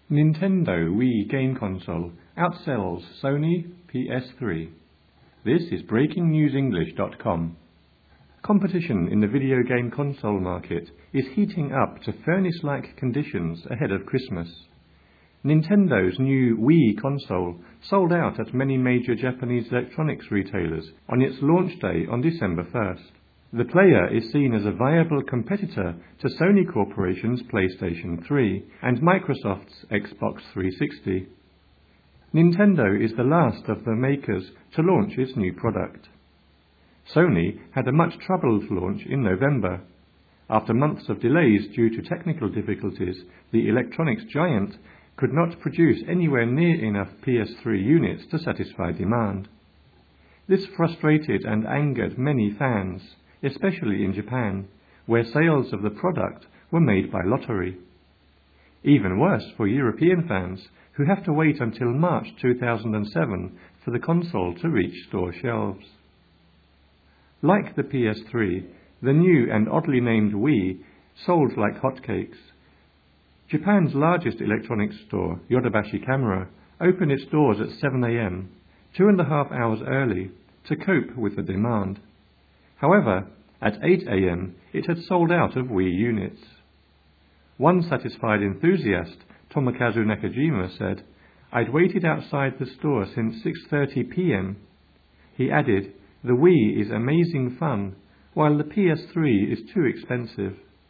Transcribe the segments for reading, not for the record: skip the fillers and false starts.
Nintendo Wii game console outsells Sony PS3. This is BreakingNewsEnglish.com. Competition in the video game console market is heating up to furnace-like conditions ahead of Christmas. Nintendo's new Wii console sold out at many major Japanese electronics retailers on its launch day on December 1st. The player is seen as a viable competitor to Sony Corporation's PlayStation 3 and Microsoft's Xbox 360. Nintendo is the last of the makers to launch its new product. Sony had a much troubled launch in November. After months of delays due to technical difficulties, the electronics giant could not produce anywhere near enough PS3 units to satisfy demand. This frustrated and angered many fans, especially in Japan, where sales of the product were made by lottery. Even worse for European fans, who have to wait until March 2007 for the console to reach store shelves. Like the PS3, the new and oddly named Wii sold like hotcakes. Japan's largest electronics store, Yodobashi Camera, opened its doors at 7 a.m., 2.5 hours early, to cope with the demand. However, at 8 a.m. it had sold out of Wii units. One satisfied enthusiast, Tomokazu Nakajima, said, "I'd waited outside the store since 6:30 p.m. He added, "The Wii is amazing fun, while the PS3 is too expensive."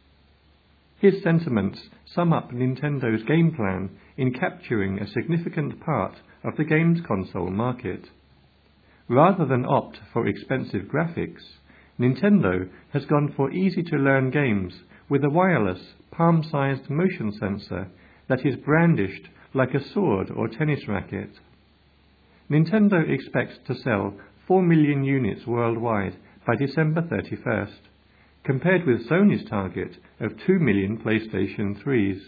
His sentiments sum up Nintendo's game plan in capturing a significant part of the games console market. Rather than opt for expensive graphics, Nintendo has gone for easy-to-learn games with a wireless, palm-sized motion sensor that is brandished like a sword or tennis racket. Nintendo expects to sell 4 million units worldwide by December 31st, compared with Sony's target of 2 million PlayStation 3s.